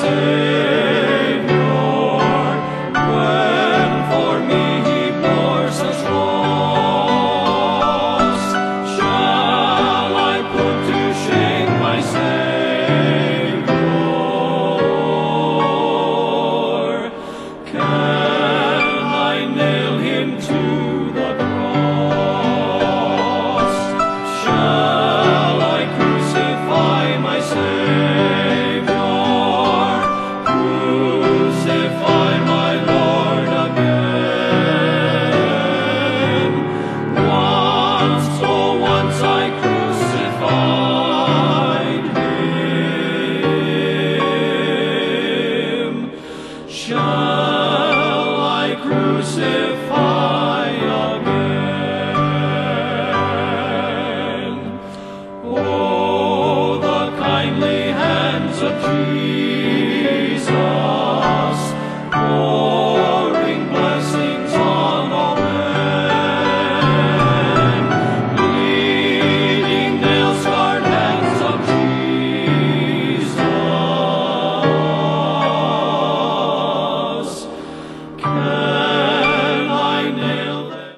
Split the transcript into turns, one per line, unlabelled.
Savior, when for me he bore such loss, shall I put to shame my Savior? Can I nail him to the cross? Shall I crucify my Savior? Crucify my Lord again. Once, oh once I crucified him. Shall I crucify again? Oh, the kindly hands of Jesus